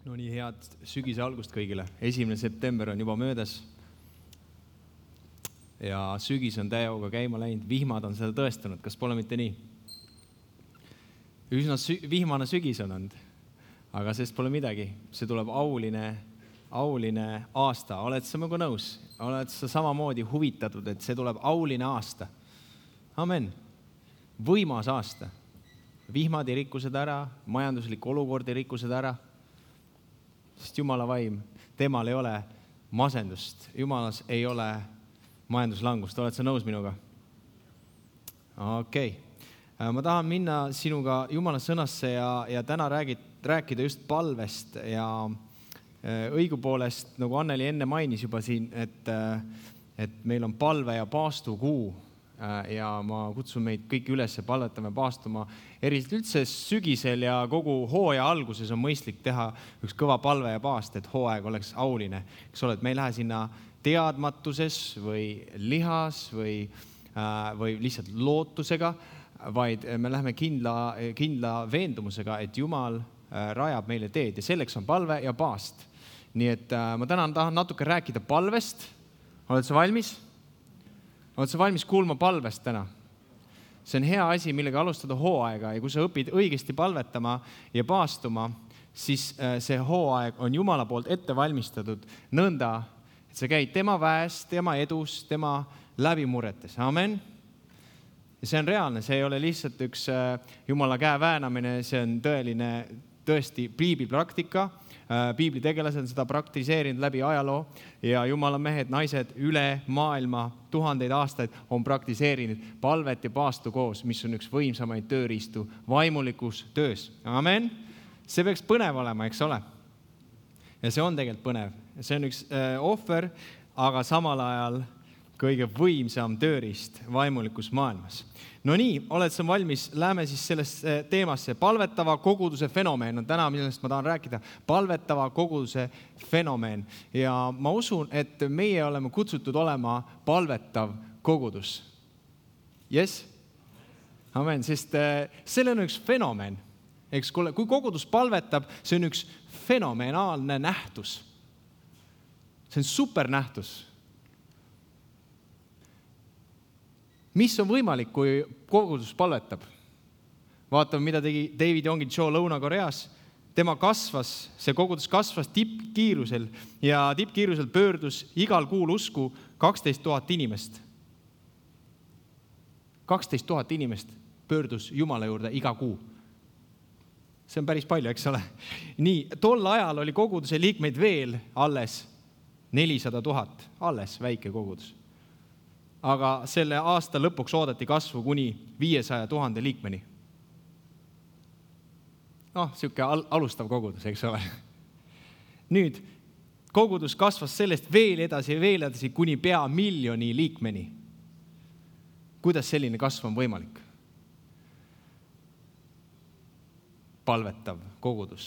No nii, head sügise algust kõigile. 1. september on juba möödas ja sügis on täiega käima läinud. Vihmad on seda tõestanud. Kas pole mitte nii? Üsna vihmane sügis on olnud, aga sest pole midagi. See tuleb auline aasta. Oled sa minuga nõus? Oled sa samamoodi huvitatud, et see tuleb auline aasta? Amen. Võimas aasta. Vihmad ei rikku seda ära, majanduslik olukord ei rikku seda ära. Sest Jumala vaim, temal ei ole masendust. Jumalas ei ole majanduslangust. Oled sa nõus minuga? Okei. Ma tahan minna sinuga Jumala sõnasse ja täna rääkida just palvest ja õigupoolest, nagu Anneli enne mainis juba siin, et meil on palve ja paastukuu ja ma kutsun meid kõik üles palvetama ja paastuma. Eriliselt üldse sügisel ja kogu hooaja alguses on mõistlik teha üks kõva palve ja paast, et hooaeg oleks auline. Eks ole, et me ei lähe sinna teadmatuses või lihas või lihtsalt lootusega, vaid me läheme kindla veendumusega, et Jumal rajab meile teed ja selleks on palve ja paast. Nii et ma täna tahan natuke rääkida palvest. Oled sa valmis? Oled sa valmis kuulma palvest täna? See on hea asi, millega alustada hooaega ja kui sa õpid õigesti palvetama ja paastuma, siis see hooaeg on Jumala poolt ette valmistatud nõnda, et sa käid tema väes, tema edus, tema läbimurretes. Amen. Ja see on reaalne, see ei ole lihtsalt üks Jumala käe väänamine, see on tõesti piiblipraktika. Piiblitegelased on seda praktiseerinud läbi ajaloo ja Jumala mehed, naised üle maailma 1000 aastaid on praktiseerinud palvet ja paastu koos, mis on üks võimsamaid tööriistu vaimulikus töös. Amen. See peaks põnev olema, eks ole? Ja see on tegelikult põnev. See on üks ohver, aga samal ajal kõige võimsam tööriist vaimulikus maailmas. No nii, oled sa valmis? Läheme siis sellest teemasse. Palvetava koguduse fenomeen on täna, millest ma tahan rääkida. Palvetava koguduse fenomeen. Ja ma usun, et meie oleme kutsutud olema palvetav kogudus. Yes? Amen, sest selle on üks fenomen. Kui kogudus palvetab, see on üks fenomenaalne nähtus. See on supernähtus. Mis on võimalik, kui kogudus palvetab? Vaatame, mida tegi David Yonggi-Cho Lõuna-Koreas. See kogudus kasvas tippkiirusel ja tippkiirusel pöördus igal kuul usku 12 000 inimest. 12 000 inimest pöördus Jumala juurde iga kuu. See on päris palju, eks ole? Nii, tol ajal oli koguduse liikmeid veel alles 400 000, alles väike kogudus. Aga selle aasta lõpuks oodati kasvu kuni 500 000 liikmeni. Siuke alustav kogudus, eks ole. Nüüd, kogudus kasvas sellest veel edasi kuni pea 1 miljoni liikmeni. Kuidas selline kasv on võimalik? Palvetav kogudus.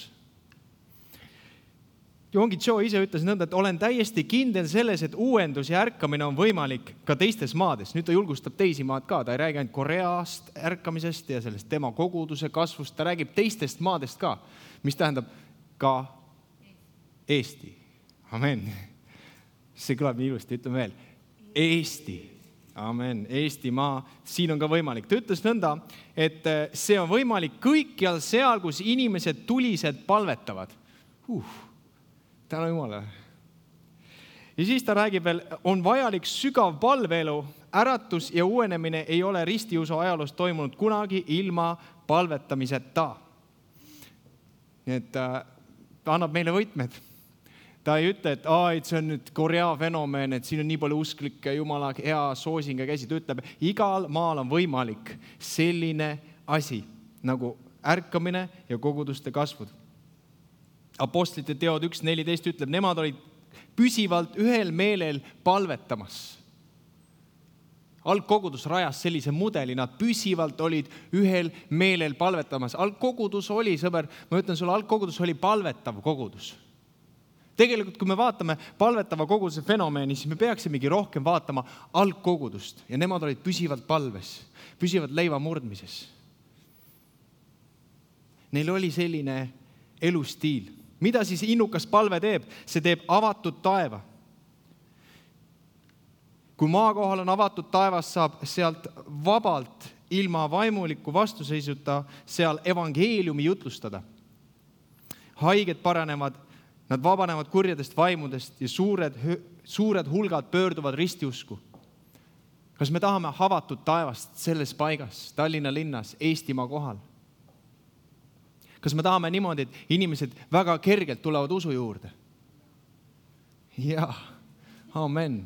Yonggi-Cho ise ütles nõnda, et olen täiesti kindel selles, et uuendus ja ärkamine on võimalik ka teistes maades. Nüüd ta julgustab teisi maad ka. Ta ei räägi ainult Koreast ärkamisest ja sellest tema koguduse kasvust. Ta räägib teistest maadest ka, mis tähendab ka Eesti. Amen. See kõlab nii ilusti, ütleme veel. Eesti. Amen. Eestimaa. Siin on ka võimalik. Ta ütles nõnda, et see on võimalik kõikjal seal, kus inimesed tulised palvetavad. Täna Jumala. Ja siis ta räägib veel, on vajalik sügav palveelu, äratus ja uuenemine ei ole ristiusu ajaloos toimunud kunagi ilma palvetamiseta. Nii et ta annab meile võtmed. Ta ei ütle, et see on nüüd Korea fenomen, et siin on nii palju usklikke, Jumala hea soosinga käsi. Ta ütleb, igal maal on võimalik selline asi nagu ärkamine ja koguduste kasvud. Apostlite teod 1.14 ütleb, nemad olid püsivalt ühel meelel palvetamas. Algkogudus rajas sellise mudeli, nad püsivalt olid ühel meelel palvetamas. Algkogudus oli, sõber, ma ütlen sulle, algkogudus oli palvetav kogudus. Tegelikult, kui me vaatame palvetava koguduse fenomeni, siis me peaksimegi rohkem vaatama algkogudust ja nemad olid püsivalt palves, püsivalt leiva murdmises. Neil oli selline elustiil. Mida siis innukas palve teeb? See teeb avatud taeva. Kui maa kohal on avatud taevas, saab sealt vabalt, ilma vaimuliku vastuseisuta seal evangeeliumi jutlustada. Haiged paranevad, nad vabanevad kurjadest vaimudest ja suured hulgad pöörduvad ristiusku. Kas me tahame avatud taevast selles paigas, Tallinna linnas, Eestimaa kohal? Kas me tahame niimoodi, et inimesed väga kergelt tulevad usu juurde? Jaa, amen.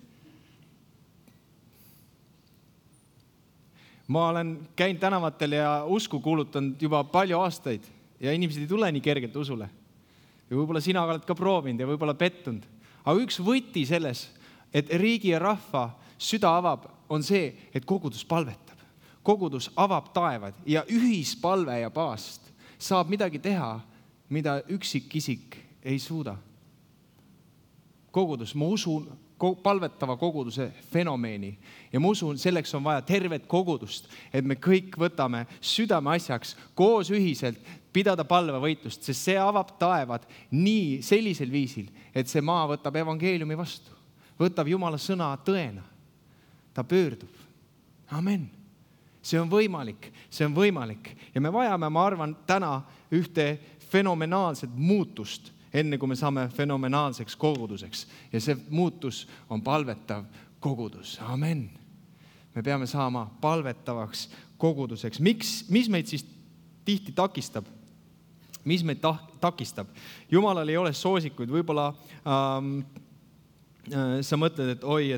Ma olen käinud tänavatel ja usku kuulutanud juba palju aastaid ja inimesed ei tule nii kergelt usule. Ja võib-olla sina oled ka proovinud ja võib-olla pettunud. Aga üks võti selles, et riigi ja rahva süda avab, on see, et kogudus palvetab. Kogudus avab taevad ja ühispalve ja paast saab midagi teha, mida üksikisik ei suuda. Kogudus, ma usun palvetava koguduse fenomeeni ja ma usun, selleks on vaja tervet kogudust, et me kõik võtame südame asjaks koos ühiselt pidada palvevõitlust, sest see avab taevad nii sellisel viisil, et see maa võtab evangeeliumi vastu, võtab Jumala sõna tõena. Ta pöördub. Amen. See on võimalik. Ja me vajame, ma arvan, täna ühte fenomenaalset muutust, enne kui me saame fenomenaalseks koguduseks. Ja see muutus on palvetav kogudus. Amen. Me peame saama palvetavaks koguduseks. Mis meid siis tihti takistab? Mis meid takistab? Jumalal ei ole soosikuid. Võib-olla sa mõtled, et oi,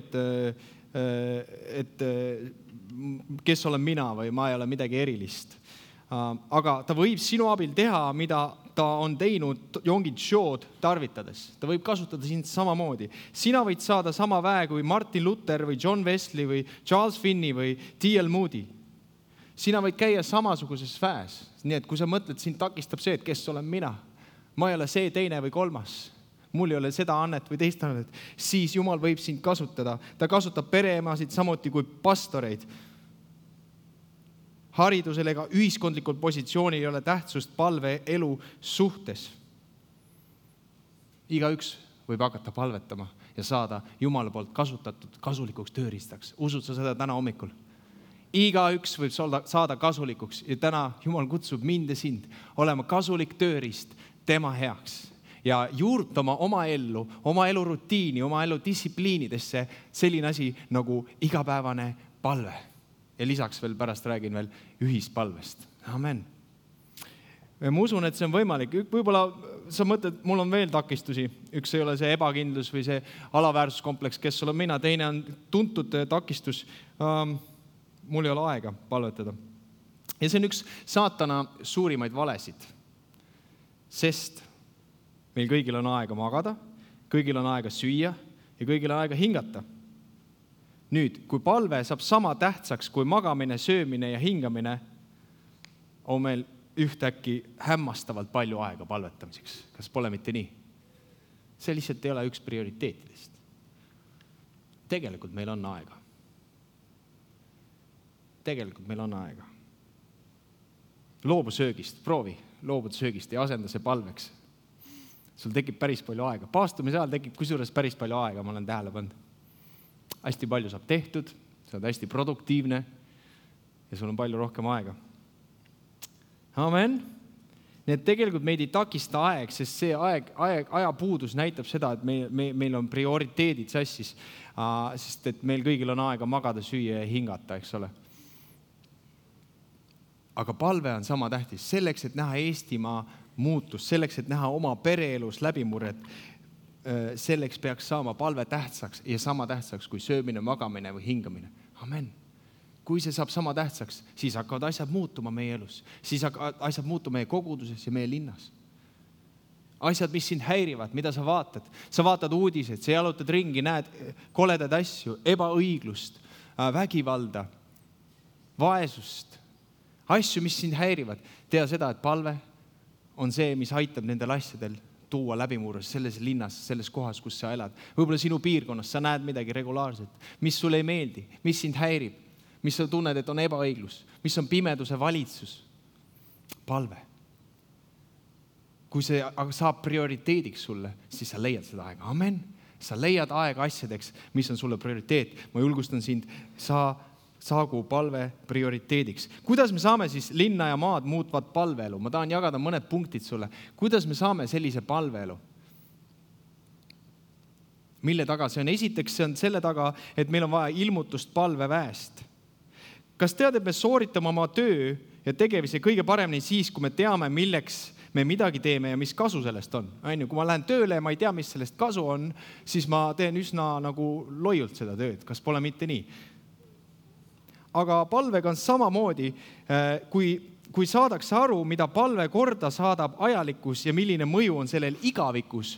et kes olen mina või ma ei ole midagi erilist. Aga ta võib sinu abil teha, mida ta on teinud Yonggi Shood tarvitades. Ta võib kasutada sind samamoodi. Sina võid saada sama väe kui Martin Luther või John Wesley või Charles Finney või T.L. Moody. Sina võid käia samasuguses väes. Nii et kui sa mõtled, sind takistab see, et kes olen mina. Ma ei ole see, teine või kolmas. Mul ei ole seda annet või teist annet. Siis Jumal võib sind kasutada. Ta kasutab pereemasid samuti kui pastoreid. Haridusel ega ühiskondlikul positsioonil ei ole tähtsust palve elu suhtes. Igaüks võib hakata palvetama ja saada Jumala poolt kasutatud kasulikuks tööriistaks. Usud sa seda täna hommikul? Igaüks võib saada kasulikuks ja täna Jumal kutsub mind ja sind olema kasulik tööriist tema heaks ja juurtama oma elu rutiini, oma elu distsipliinidesse selline asi nagu igapäevane palve. Ja lisaks veel pärast räägin veel ühispalvest. Amen. Ma usun, et see on võimalik. Võib-olla sa mõtled, mul on veel takistusi. Üks ei ole see ebakindlus või see alaväärsuskompleks, kes olen mina. Teine on tuntud takistus. Mul ei ole aega palvetada. Ja see on üks saatana suurimaid valesid. Sest meil kõigil on aega magada, kõigil on aega süüa ja kõigil on aega hingata. Nüüd, kui palve saab sama tähtsaks kui magamine, söömine ja hingamine, on meil ühtäkki hämmastavalt palju aega palvetamiseks. Kas pole mitte nii? See lihtsalt ei ole üks prioriteetidest. Tegelikult meil on aega. Loobu söögist, proovi loobuda söögist ja asenda see palveks. Sul tekib päris palju aega. Paastumise ajal tekib kusjuures päris palju aega, ma olen tähele pannud. Hästi palju saab tehtud, sa oled hästi produktiivne ja sul on palju rohkem aega. Amen. Nii et tegelikult meid ei takista aeg, sest see ajapuudus näitab seda, et meil on prioriteedid sassis, sest et meil kõigil on aega magada, süüa ja hingata, eks ole. Aga palve on sama tähtis. Selleks, et näha Eestimaa muutust, selleks, et näha oma pereelus läbimurret, selleks peaks saama palve tähtsaks ja sama tähtsaks kui söömine, magamine või hingamine. Amen. Kui see saab sama tähtsaks, siis hakkavad asjad muutuma meie elus. Siis hakkavad asjad muutuma meie koguduses ja meie linnas. Asjad, mis sind häirivad, mida sa vaatad. Sa vaatad uudised, sa jalutad ringi, näed koledad asju, ebaõiglust, vägivalda, vaesust. Asju, mis sind häirivad. Tea seda, et palve on see, mis aitab nendel asjadel tuua läbimurras selles linnas, selles kohas, kus sa elad. Võib-olla sinu piirkonnas sa näed midagi regulaarselt, mis sulle ei meeldi, mis sind häirib, mis sa tunned, et on ebaõiglus, mis on pimeduse valitsus. Palve. kui see saab prioriteediks sulle, siis sa leiad seda aega. Amen. Sa leiad aega asjadeks, mis on sulle prioriteet. Ma julgustan sind, saagu palve prioriteediks. Kuidas me saame siis linna ja maad muutvat palveelu? Ma tahan jagada mõned punktid sulle. Kuidas me saame sellise palveelu? Mille taga see on? Esiteks see on selle taga, et meil on vaja ilmutust palveväest. Kas tead, et me sooritame oma töö ja tegevisi kõige paremini siis, kui me teame, milleks me midagi teeme ja mis kasu sellest on? Kui ma lähen tööle ja ma ei tea, mis sellest kasu on, siis ma teen üsna nagu loiult seda tööd. Kas pole mitte nii? Aga palvega on samamoodi, kui saadakse aru, mida palve korda saadab ajalikkus ja milline mõju on sellel igavikus,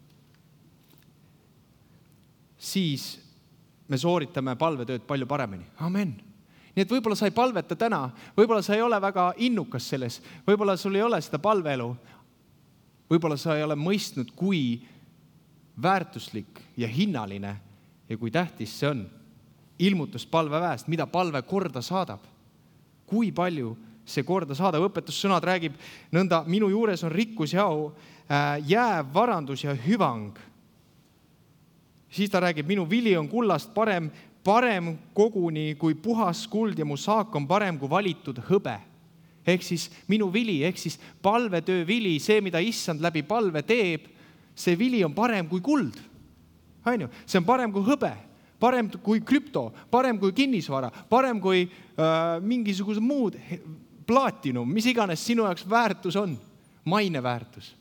siis me sooritame palvetööd palju paremini. Amen. Nii et võib-olla sa ei palveta täna, võib-olla sa ei ole väga innukas selles, võib-olla sul ei ole seda palveelu, võib-olla sa ei ole mõistnud, kui väärtuslik ja hinnaline ja kui tähtis see on. Ilmutus palveväest, mida palve korda saadab. Kui palju see korda saadab? Õpetussõnad räägib nõnda, minu juures on rikkus ja au, jääv varandus ja hüvang. Siis ta räägib, minu vili on kullast parem koguni kui puhas kuld ja mu saak on parem kui valitud hõbe. Ehk siis minu vili, ehk siis palvetöö vili, see, mida issand läbi palve teeb, see vili on parem kui kuld. See on parem kui hõbe, parem kui krüpto, parem kui kinnisvara, parem kui mingisugused muud plaatinum, mis iganes sinu jaoks väärtus on, maine väärtus.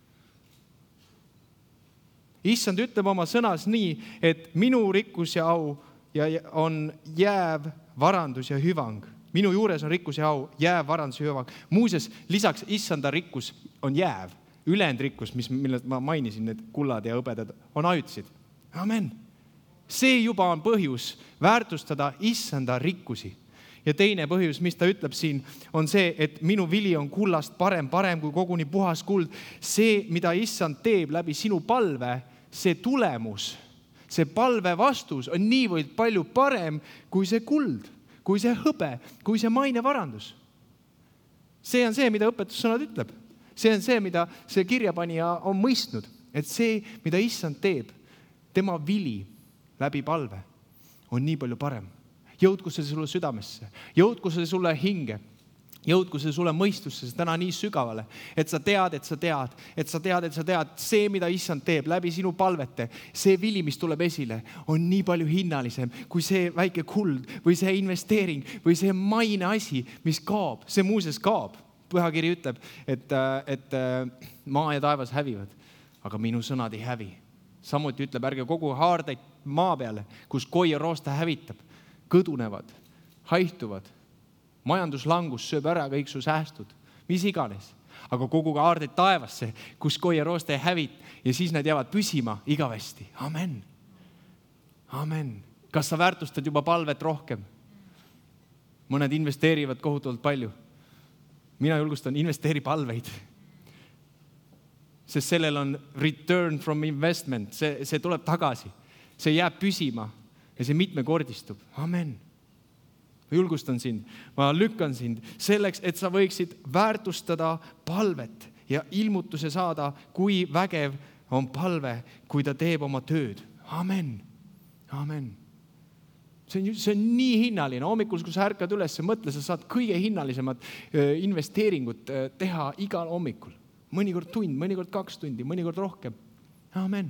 Issand ütleb oma sõnas nii, et minu rikkus ja au ja on jääv varandus ja hüvang. Minu juures on rikkus ja au, jääv varandus ja hüvang. Muuseas, lisaks issanda rikkus on jääv. Ülejäänud rikkus, millest ma mainisin, need kullad ja hõbedad, on ajutisid. Amen. See juba on põhjus väärtustada issanda rikkusi. Ja teine põhjus, mis ta ütleb siin, on see, et minu vili on kullast parem kui koguni puhas kuld. See, mida issand teeb läbi sinu palve, see tulemus, see palve vastus on niivõrd palju parem kui see kuld, kui see hõbe, kui see mainevarandus. See on see, mida õpetussõnad ütleb. See on see, mida see kirjapanija on mõistnud, et see, mida issand teeb, tema vili läbi palve on nii palju parem. Jõudku see sulle südamesse, jõudku see sulle hinge, jõudku see sulle mõistusse, see täna nii sügavale, et sa tead, see, mida issand teeb läbi sinu palvete, see vili, mis tuleb esile, on nii palju hinnalisem kui see väike kuld või see investeering või see maine asi, mis kaob. See muuseas kaob. Pühakiri ütleb, et maa ja taevas hävivad, aga minu sõnad ei hävi. Samuti ütleb, ärge kogu haardeid maa peale, kus koi ja roosta hävitab, kõdunevad, haihtuvad. Majanduslangus sööb ära kõik su säästud, mis iganes. Aga kogu haardeid taevasse, kus koi ja roosta ei hävit ja siis nad jäävad püsima igavesti. Amen. Amen. Kas sa väärtustad juba palvet rohkem? Mõned investeerivad kohutavalt palju. Mina julgustan, investeeri palveid. Sest sellel on return from investment. See tuleb tagasi. See jääb püsima ja see mitmekordistub. Amen. Ma julgustan sind, ma lükkan sind selleks, et sa võiksid väärtustada palvet ja ilmutuse saada, kui vägev on palve, kui ta teeb oma tööd. Amen. Amen. See on nii hinnaline. Hommikul, kui sa ärkad üles, mõtle, sa saad kõige hinnalisemat investeeringut teha igal hommikul. Mõnikord tund, mõnikord 2 tundi, mõnikord rohkem. Amen.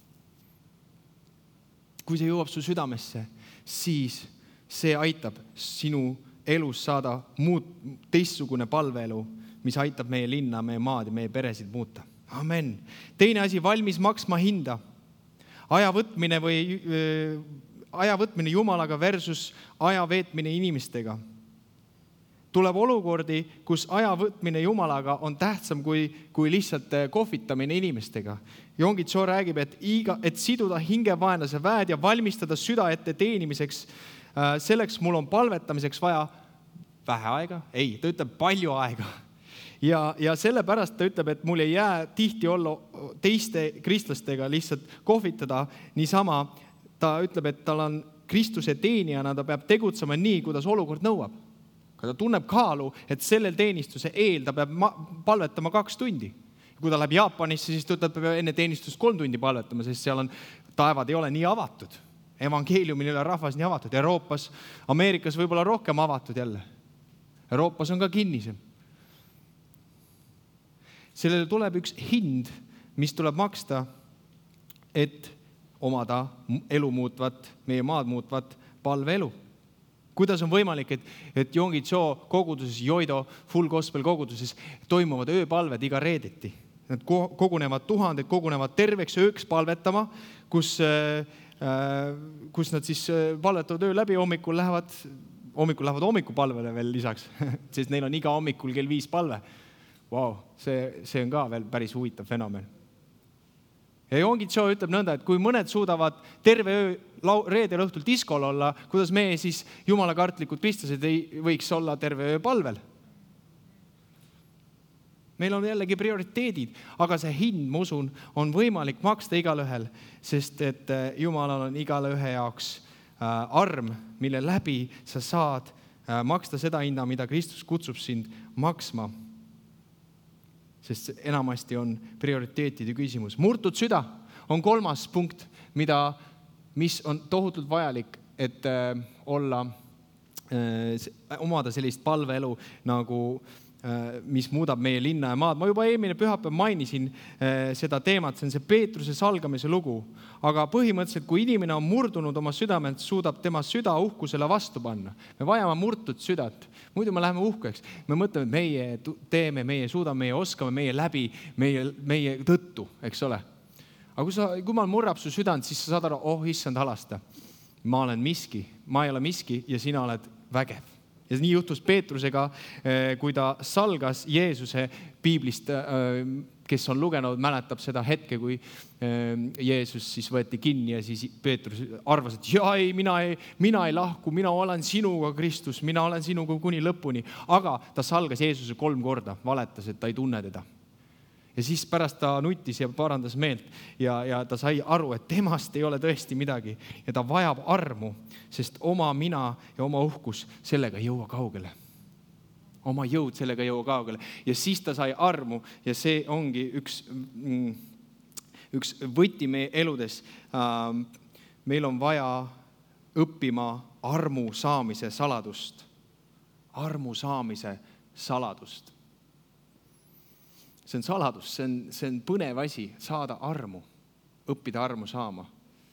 Kui see jõuab su südamesse, siis see aitab sinu elus saada teistsugune palveelu, mis aitab meie linna, meie maad ja meie peresid muuta. Amen. Teine asi, valmis maksma hinda. Aja võtmine Jumalaga versus aja veetmine inimestega. Tuleb olukordi, kus aja võtmine Jumalaga on tähtsam kui lihtsalt kohvitamine inimestega. Jongi Tso räägib, et siduda hingevaenlase väed ja valmistada süda ette teenimiseks. Selleks mul on palvetamiseks vaja vähe aega. Ei, ta ütleb palju aega. Ja sellepärast ta ütleb, et mul ei jää tihti olla teiste kristlastega lihtsalt kohvitada niisama. Ta ütleb, et tal on Kristuse teenijana, ta peab tegutsema nii, kuidas olukord nõuab. Ta tunneb kaalu, et sellel teenistuse eel ta peab palvetama 2 tundi. Kui ta läheb Jaapanisse, siis ta peab enne teenistust 3 tundi palvetama, sest seal taevad ei ole nii avatud. Evangeeliumil ei ole rahvas nii avatud. Euroopas, Ameerikas võib-olla rohkem avatud jälle. Euroopas on ka kinnisem. Sellele tuleb üks hind, mis tuleb maksta, et omada elu muutvat, meie maad muutvat palveelu. Kuidas on võimalik, et Yonggi-Cho koguduses, Yoido Full Gospel koguduses toimuvad ööpalved iga reedeti? Nad kogunevad tuhanded, kogunevad terveks ööks palvetama, kus nad siis palvetavad öö läbi, hommikul lähevad hommikupalvele veel lisaks, sest neil on iga hommikul kell 5 palve. Wow, see on ka veel päris huvitav fenomen. Ja Yonggi-Cho ütleb nõnda, et kui mõned suudavad terve öö reedel õhtul diskol olla, kuidas meie siis jumalakartlikud kristlased ei võiks olla terve öö palvel? Meil on jällegi prioriteedid, aga see hind, ma usun, on võimalik maksta igalühel, sest et Jumalal on igale ühe jaoks arm, mille läbi sa saad maksta seda hinda, mida Kristus kutsub sind maksma. Sest enamasti on prioriteetide küsimus. Murtud süda on 3. punkt, mis on tohutult vajalik, et omada sellist palveelu, nagu, mis muudab meie linna ja maad. Ma juba eelmine pühapäev mainisin seda teemat, see on see Peetruse salgamise lugu. Aga põhimõtteliselt, kui inimene on murdunud oma südamelt, suudab tema süda uhkusele vastu panna. Me vajame murtud südat. Muidu me läheme uhkeks. Me mõtleme, et meie teeme, meie suudame, meie oskame, meie läbi, meie tõttu, eks ole. Aga kui ma murrab su südant, siis sa saad aru, issand halasta. Ma olen miski, ma ei ole miski ja sina oled vägev. Ja nii juhtus Peetrusega, kui ta salgas Jeesuse piiblist, kes on lugenud, mäletab seda hetke, kui Jeesus siis võeti kinni ja siis Peetrus arvas, et mina ei lahku, mina olen sinuga, Kristus, mina olen sinuga kuni lõpuni. Aga ta salgas Jeesuse 3 korda, valetas, et ta ei tunne teda. Ja siis pärast ta nutis ja parandas meelt ja ta sai aru, et temast ei ole tõesti midagi ja ta vajab armu, sest oma mina ja oma uhkus sellega ei jõua kaugele. Oma jõud sellega ei jõua kaugele. Ja siis ta sai armu ja see ongi üks võti meie eludes. Meil on vaja õppima armu saamise saladust. Armu saamise saladust. See on saladus, see on põnev asi, saada armu, õppida armu saama.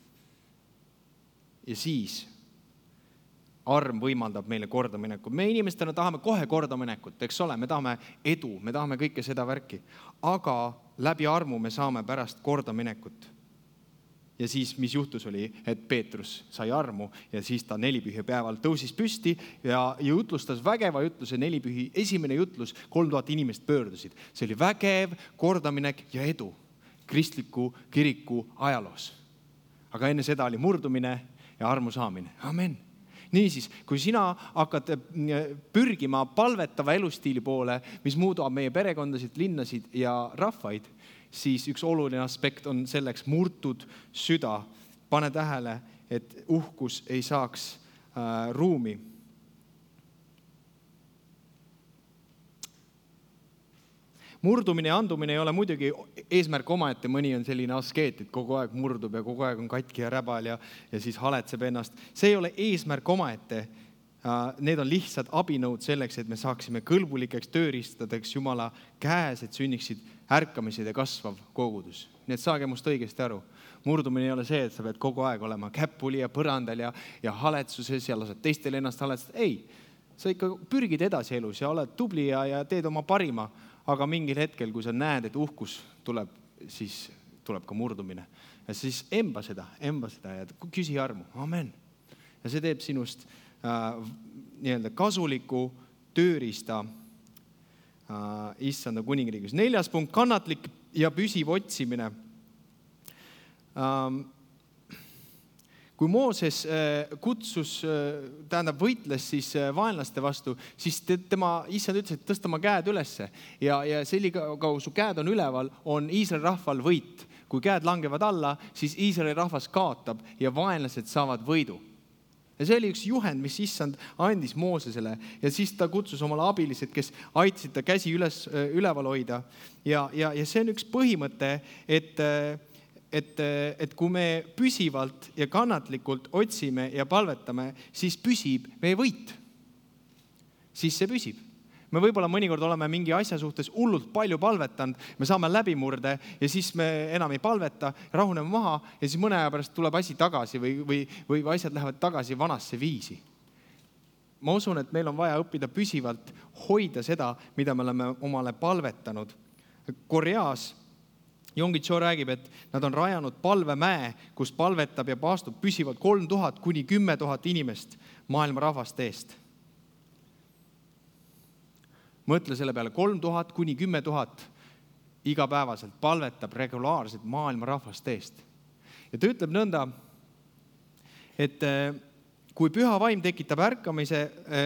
Ja siis arm võimaldab meile kordaminekut. Me inimestena tahame kohe kordaminekut, eks ole, me tahame edu, me tahame kõike seda värki. Aga läbi armu me saame pärast kordaminekut. Ja siis, mis juhtus oli, et Peetrus sai armu ja siis ta 4 pühi päeval tõusis püsti ja jutlustas vägeva jutluse 4 pühi. Esimene jutlus, 3000 inimest pöördusid. See oli vägev, kordaminek ja edu kristliku kiriku ajaloos. Aga enne seda oli murdumine ja armu saamine. Amen. Niisiis, kui sina hakkad pürgima palvetava elustiili poole, mis muudab meie perekondasid, linnasid ja rahvaid, siis üks oluline aspekt on selleks murtud süda. Pane tähele, et uhkus ei saaks ruumi. Murdumine ja andumine ei ole muidugi eesmärk omaette, mõni on selline askeet, et kogu aeg murdub ja kogu aeg on katki ja räbal ja siis haletseb ennast. See ei ole eesmärk omaette. Need on lihtsalt abinõud selleks, et me saaksime kõlbulikeks tööriistadeks Jumala käes, et sünniksid ärkamised ja kasvav kogudus. Nii et saage must õigesti aru. Murdumine ei ole see, et sa pead kogu aeg olema käpuli ja põrandal ja haletsuses ja lased teistel ennast haletseda. Ei, sa ikka pürgid edasi elus ja oled tubli ja teed oma parima, aga mingil hetkel, kui sa näed, et uhkus tuleb, siis tuleb ka murdumine. Ja siis emba seda ja küsi armu. Amen. Ja see teeb sinust kasuliku tööriista issanda kuningriigis. 4. punkt, kannatlik ja püsiv otsimine. Kui Mooses võitles siis vaenlaste vastu, siis tema issand ütles, et tõsta oma käed ülesse. Ja sellega su käed on üleval, on Iisraeli rahval võit. Kui käed langevad alla, siis Iisraeli rahvas kaotab ja vaenlased saavad võidu. Ja see oli üks juhend, mis issand andis Moosesele ja siis ta kutsus omale abilised, kes aitasid ta käsi üleval hoida. Ja see on üks põhimõte, et kui me püsivalt ja kannatlikult otsime ja palvetame, siis püsib meie võit. Siis see püsib. Me võib-olla mõnikord oleme mingi asja suhtes hullult palju palvetanud, me saame läbimurde ja siis me enam ei palveta, rahuneme maha ja siis mõne aja pärast tuleb asi tagasi või asjad lähevad tagasi vanasse viisi. Ma usun, et meil on vaja õppida püsivalt hoida seda, mida me oleme omale palvetanud. Koreas Yonggi Cho räägib, et nad on rajanud palvemäe, kus palvetab ja paastub püsivalt 3000 kuni 10 000 inimest maailma rahvaste eest. Mõtle selle peale, 3000 kuni 10 000 igapäevaselt palvetab regulaarselt maailma rahvaste eest. Ja ta ütleb nõnda, et kui püha vaim tekitab ärkamise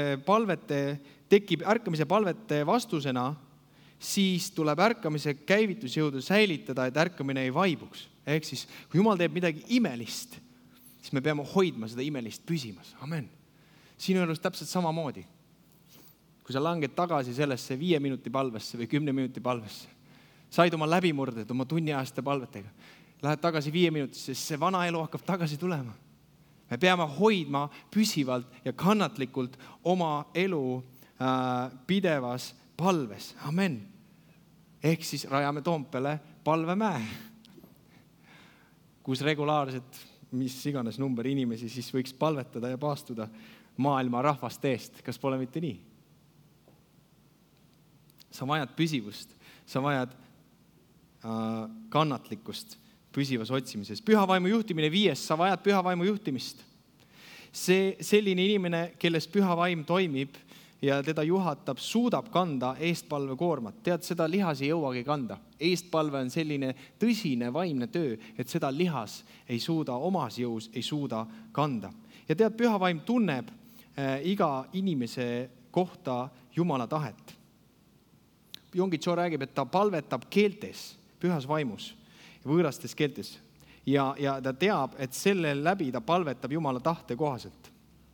palvete vastusena, siis tuleb ärkamise käivitusjõudu säilitada, et ärkamine ei vaibuks. Ehk siis, kui Jumal teeb midagi imelist, siis me peame hoidma seda imelist püsimas. Amen. Sinu elus täpselt samamoodi. Kui sa langed tagasi sellesse 5 minuti palvesse või 10 minuti palvesse, said oma läbimurded, oma tunniajaste palvetega, lähed tagasi 5 minutisse, siis see vana elu hakkab tagasi tulema. Me peame hoidma püsivalt ja kannatlikult oma elu pidevas palves. Amen. Ehk siis rajame Toompeale palvemäe, kus regulaarselt, mis iganes number inimesi, siis võiks palvetada ja paastuda maailma rahvaste eest. Kas pole mitte nii? Sa vajad püsivust, sa vajad kannatlikkust püsivas otsimises. Püha vaimu juhtimine 5, sa vajad püha vaimu juhtimist. See selline inimene, kelles püha vaim toimib ja teda juhatab, suudab kanda eestpalve koormat. Tead, seda lihas ei jõuagi kanda. Eestpalve on selline tõsine vaimne töö, et seda lihas ei suuda, omas jõus ei suuda kanda. Ja tead, püha vaim tunneb iga inimese kohta Jumala tahet. Yonggi Cho räägib, et ta palvetab keeltes, pühas vaimus, võõrastes keeltes. Ja ta teab, et selle läbi ta palvetab Jumala tahte kohaselt.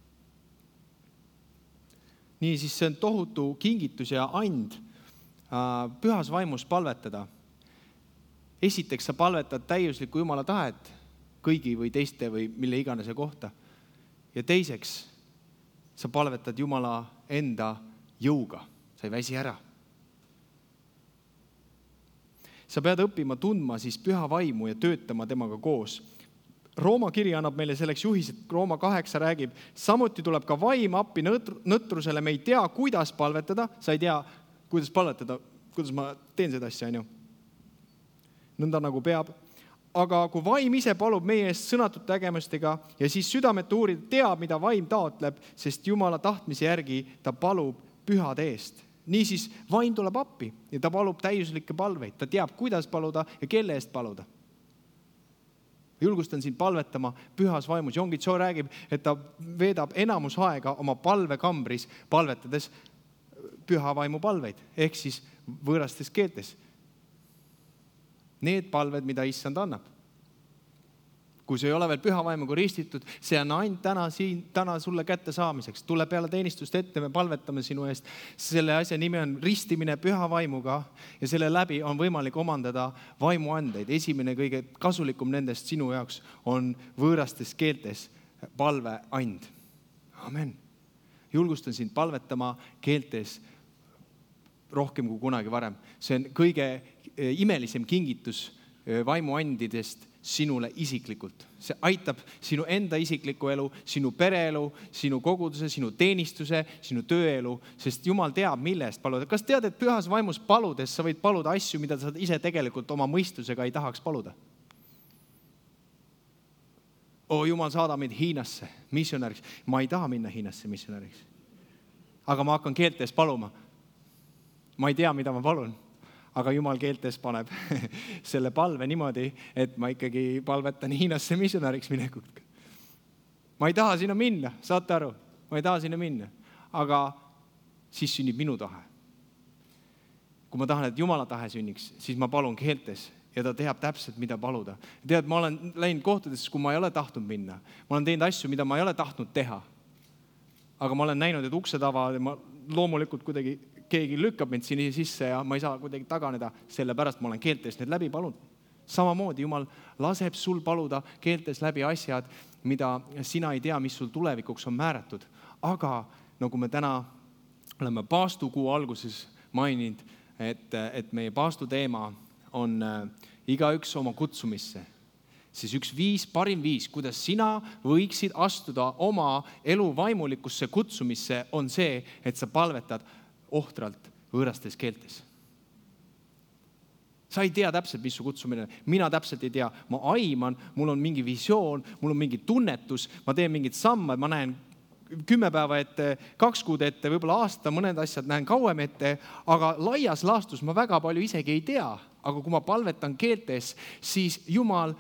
Niisiis see on tohutu kingitus ja and pühas vaimus palvetada. Esiteks sa palvetad täiuslikku Jumala tahet kõigi või teiste või mille iganese kohta. Ja teiseks sa palvetad Jumala enda jõuga. Sa ei väsi ära. Sa pead õppima tundma siis püha vaimu ja töötama temaga koos. Rooma kiri annab meile selleks juhised. Rooma 8 räägib, samuti tuleb ka vaim appi nõtrusele. Me ei tea, kuidas palvetada. Sa ei tea, kuidas palvetada, kuidas ma teen seda asja, on ju. Nõnda nagu peab. Aga kui vaim ise palub meie eest sõnatud tegemustega ja siis südamet uurida teab, mida vaim taotleb, sest Jumala tahtmise järgi ta palub pühade eest. Niisiis vaim tuleb appi ja ta palub täiuslikke palveid. Ta teab, kuidas paluda ja kelle eest paluda. Julgustan sind palvetama pühas vaimus. Yonggi Cho räägib, et ta veedab enamus aega oma palvekambris palvetades püha vaimu palveid, ehk siis võõrastes keeltes. Need palved, mida issand annab. Kui see ei ole veel püha vaimuga ristitud, see on ainult täna sulle kätte saamiseks. Tule peale teenistust ette, me palvetame sinu eest. Selle asja nimi on ristimine püha vaimuga ja selle läbi on võimalik omandada vaimuandeid. Esimene kõige kasulikum nendest sinu jaoks on võõrastes keeltes palveand. Amen. Julgustan sind palvetama keeltes rohkem kui kunagi varem. See on kõige imelisem kingitus vaimuandidest sinule isiklikult. See aitab sinu enda isiklikku elu, sinu pereelu, sinu koguduse, sinu teenistuse, sinu tööelu, sest Jumal teab, mille eest paluda. Kas tead, et pühas vaimus paludes sa võid paluda asju, mida sa ise tegelikult oma mõistusega ei tahaks paluda? Jumal, saada meid Hiinasse missionäriks. Ma ei taha minna Hiinasse missionäriks. Aga ma hakkan keeltes paluma. Ma ei tea, mida ma palun. Aga Jumal keeltes paneb selle palve niimoodi, et ma ikkagi palvetan Hiinasse missionäriks minekut. Ma ei taha sinna minna, saate aru? Ma ei taha sinna minna. Aga siis sünnib minu tahe. Kui ma tahan, et Jumala tahe sünniks, siis ma palun keeltes ja ta teab täpselt, mida paluda. Tead, ma olen läinud kohtadesse, kui ma ei ole tahtnud minna. Ma olen teinud asju, mida ma ei ole tahtnud teha. Aga ma olen näinud, et ukse tava, loomulikult kuidagi keegi lükkab mind sinna sisse ja ma ei saa kuidagi taganeda, sellepärast ma olen keeltes need läbi palunud. Samamoodi Jumal laseb sul paluda keeltes läbi asjad, mida sina ei tea, mis sul tulevikuks on määratud. Aga nagu me täna oleme paastukuu alguses maininud, et meie paastu teema on igaüks oma kutsumisse, siis üks parim viis, kuidas sina võiksid astuda oma elu vaimulikusse kutsumisse, on see, et sa palvetad ohtralt võõrastes keeltes. Sa ei tea täpselt, mis su kutsumine on. Mina täpselt ei tea. Ma aiman, mul on mingi visioon, mul on mingi tunnetus, ma teen mingid samme, ma näen 10 päeva ette, 2 kuud ette, võib-olla aasta, mõned asjad näen kauem ette, aga laias laastus ma väga palju isegi ei tea. Aga kui ma palvetan keeltes, siis Jumal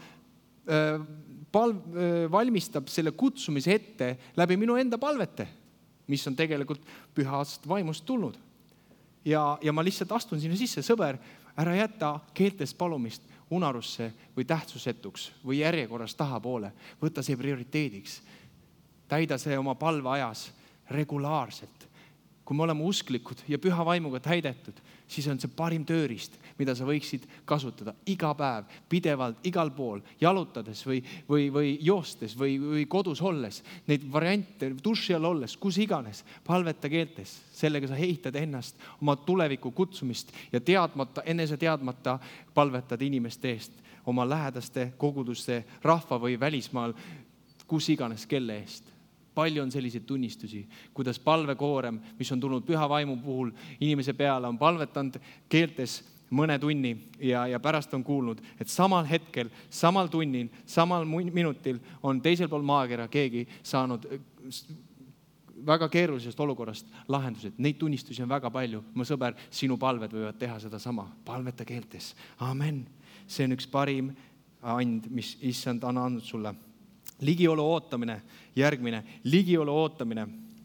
valmistab selle kutsumise ette läbi minu enda palvete, mis on tegelikult pühast vaimust tulnud. Ja ma lihtsalt astun sinna sisse, sõber, ära jäta keeltes palumist unarusse või tähtsusetuks või järjekorras tahapoole. Võta see prioriteediks. Täida see oma palve ajas regulaarselt. Kui me oleme usklikud ja püha vaimuga täidetud, siis on see parim tööriist, mida sa võiksid kasutada iga päev, pidevalt, igal pool, jalutades või joostes või kodus olles. Neid variante, duši all olles, kus iganes, palveta keeltes. Sellega sa ehitad ennast, oma tuleviku kutsumist ja teadmata, enese teadmata palvetad inimeste eest, oma lähedaste koguduste, rahva või välismaal, kus iganes, kelle eest. Palju on selliseid tunnistusi, kuidas palvekoorem, mis on tulnud püha vaimu puhul inimese peale, on palvetanud keeltes mõne tunni ja pärast on kuulnud, et samal hetkel, samal tunnil, samal minutil on teisel pool maakera keegi saanud väga keerulisest olukorrast lahendused. Neid tunnistusi on väga palju. Mu sõber, sinu palved võivad teha seda sama. Palveta keeltes. Amen. See on üks parim and, mis issand on andnud sulle. Ligiolu ootamine, järgmine, ligiolu ootamine.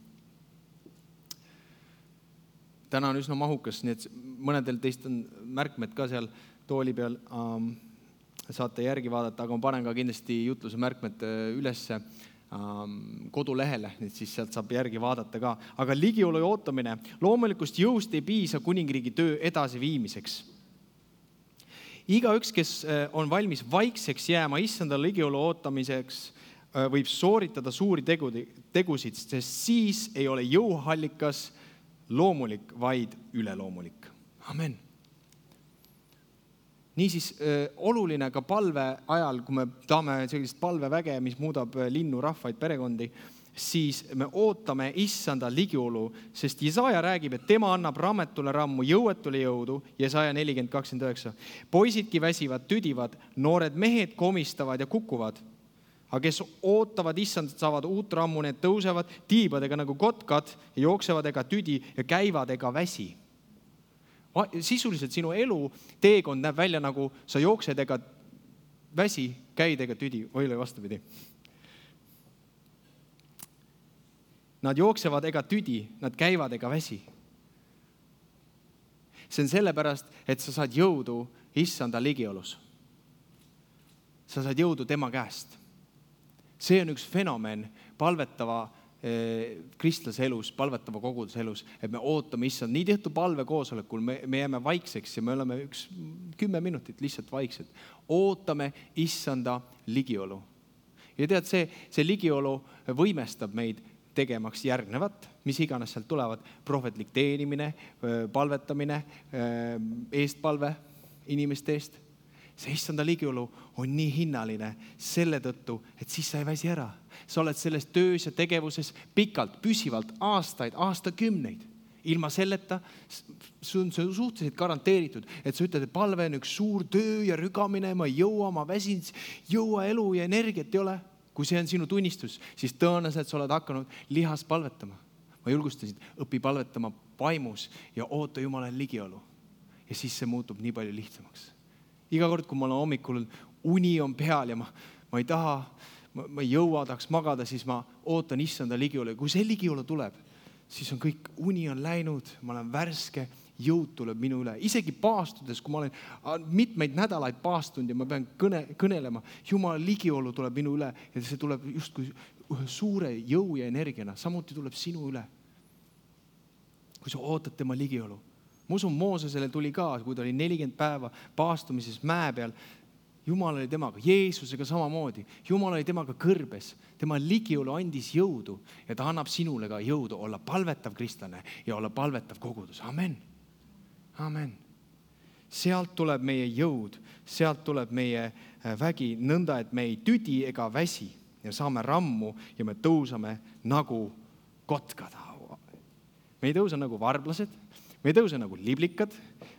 Täna on üsna mahukas, nii et mõnedel teist on märkmed ka seal tooli peal, saate järgi vaadata, aga ma panen ka kindlasti jutluse märkmed ülesse kodulehele, nii siis sealt saab järgi vaadata ka. Aga ligiolu ootamine, loomulikust jõust ei piisa kuningriigi töö edasi viimiseks. Igaüks, kes on valmis vaikseks jääma issanda ligiolu ootamiseks, võib sooritada suuri tegusid, sest siis ei ole jõuhallikas loomulik, vaid üleloomulik. Amen. Niisiis oluline ka palve ajal, kui me tahame sellist palveväge, mis muudab linnu, rahvaid, perekondi, siis me ootame issanda ligiolu, sest Jesaja räägib, et tema annab rammetule rammu, jõuetule jõudu, Jesaja 40:29. Poisidki väsivad, tüdivad, noored mehed komistavad ja kukuvad. Aga kes ootavad issandat, saavad uut rammu, need tõusevad tiibadega nagu kotkad, jooksevad ega tüdi ja käivad ega väsi. Sisuliselt sinu elu teekond näeb välja nagu sa jooksed ega väsi, käid ega tüdi, või ole vastupidi. Nad jooksevad ega tüdi, nad käivad ega väsi. See on sellepärast, et sa saad jõudu issanda ligiolus. Sa saad jõudu tema käest. See on üks fenomen palvetava kristlase elus, palvetava koguduse elus, et me ootame issand. Nii tehtu palvekoosolekul me jääme vaikseks ja me oleme 10 minutit lihtsalt vaiksed. Ootame issanda ligiolu. Ja tead, see ligiolu võimestab meid tegemaks järgnevat, mis iganes sealt tulevad, prohvetlik teenimine, palvetamine, eestpalve inimeste eest. See issanda ligiolu on nii hinnaline selle tõttu, et siis sa ei väsi ära. Sa oled selles töös ja tegevuses pikalt, püsivalt, aastaid, aastakümneid. Ilma selleta see on suhteliselt garanteeritud, et sa ütled, et palve on üks suur töö ja rügamine, ma ei jõua, ma väsin, jõua elu ja energiat ei ole. Kui see on sinu tunnistus, siis tõenäoliselt sa oled hakanud lihas palvetama. Ma julgustasin, õpi palvetama vaimus ja oota Jumala ligiolu. Ja siis see muutub nii palju lihtsamaks. Iga kord, kui ma olen hommikul, uni on peal ja ma ei taha, ma ei jõua, tahaks magada, siis ma ootan issanda ligiolu. Ja kui see ligiolu tuleb, siis on kõik, uni on läinud, ma olen värske jõud tuleb minu üle. Isegi paastudes, kui ma olen mitmeid nädalaid paastunud ja ma pean kõnelema, Jumala ligiolu tuleb minu üle ja see tuleb justkui suure jõu ja energiana. Samuti tuleb sinu üle, kui sa ootad tema ligiolu. Ma usun, Moosesele tuli ka, kui ta oli 40 päeva paastumises mäe peal. Jumal oli temaga, Jeesusega samamoodi. Jumal oli temaga kõrbes. Tema ligiolu andis jõudu ja ta annab sinule ka jõudu olla palvetav kristlane ja olla palvetav kogudus. Amen. Amen. Sealt tuleb meie jõud, sealt tuleb meie vägi nõnda, et me ei tüdi ega väsi ja saame rammu ja me tõusame nagu kotkad. Me ei tõuse nagu varblased, me ei tõuse nagu liblikad.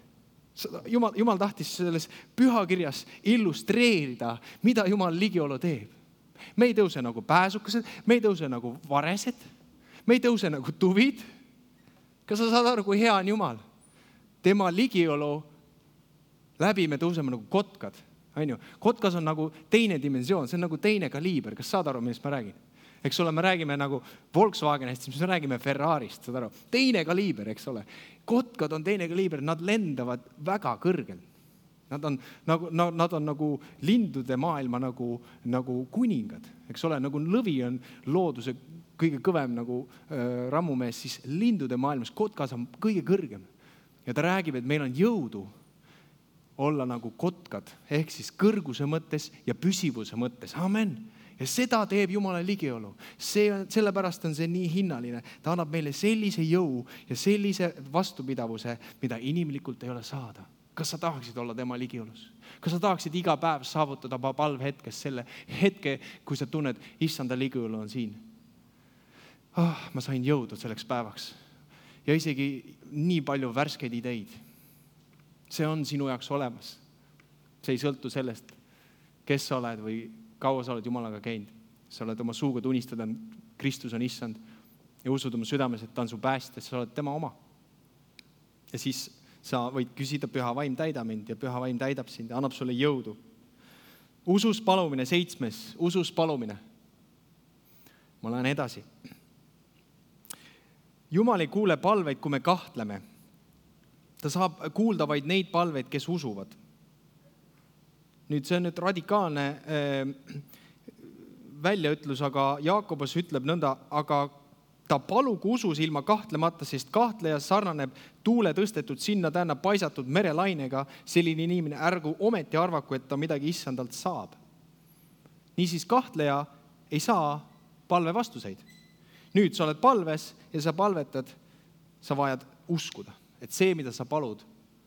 Jumal tahtis selles pühakirjas illustreerida, mida Jumal ligiolu teeb. Me ei tõuse nagu pääsukesed, me ei tõuse nagu varesed, me ei tõuse nagu tuvid. Kas sa saad aru, kui hea on Jumal? Tema ligiolu läbi me tõuseme nagu kotkad. Kotkas on nagu teine dimensioon, see on nagu teine kaliiber. Kas saad aru, millest ma räägin? Eks ole, me räägime nagu Volkswagenist, siis me räägime Ferrarist, saad aru? Teine kaliiber, eks ole. Kotkad on teine kaliiber, nad lendavad väga kõrgel. Nad on nagu lindude maailma nagu kuningad, eks ole, nagu lõvi on looduse kõige kõvem nagu rammumees, siis lindude maailmas kotkas on kõige kõrgem. Ja ta räägib, et meil on jõudu olla nagu kotkad, ehk siis kõrguse mõttes ja püsivuse mõttes. Amen. Ja seda teeb Jumala ligiolu. Sellepärast on see nii hinnaline. Ta annab meile sellise jõu ja sellise vastupidavuse, mida inimlikult ei ole saada. Kas sa tahaksid olla tema ligiolus? Kas sa tahaksid iga päev saavutada palvehetkes selle hetke, kui sa tunned, issanda ligiolu on siin? Ma sain jõudu selleks päevaks. Ja isegi nii palju värskeid ideid. See on sinu jaoks olemas. See ei sõltu sellest, kes sa oled või kaua sa oled Jumalaga käinud. Sa oled oma suuga tunnistada, Kristus on issand ja usud oma südames, et ta on su päästja, sa oled tema oma. Ja siis sa võid küsida, püha vaim täida mind ja püha vaim täidab sind ja annab sulle jõudu. Usus palumine, 7. Usus palumine. Ma lähen edasi. Jumal ei kuule palveid, kui me kahtleme. Ta saab kuulda vaid neid palveid, kes usuvad. Nüüd see on radikaalne väljaütlus, aga Jaakobus ütleb nõnda, aga ta palugu usus ilma kahtlemata, sest kahtleja sarnaneb tuule tõstetud sinna tänna paisatud merelainega, selline inimene ärgu ometi arvaku, et ta midagi issandalt saab. Niisiis kahtleja ei saa palve vastuseid. Nüüd sa oled palves ja sa palvetad, sa vajad uskuda, et see, mida sa palud,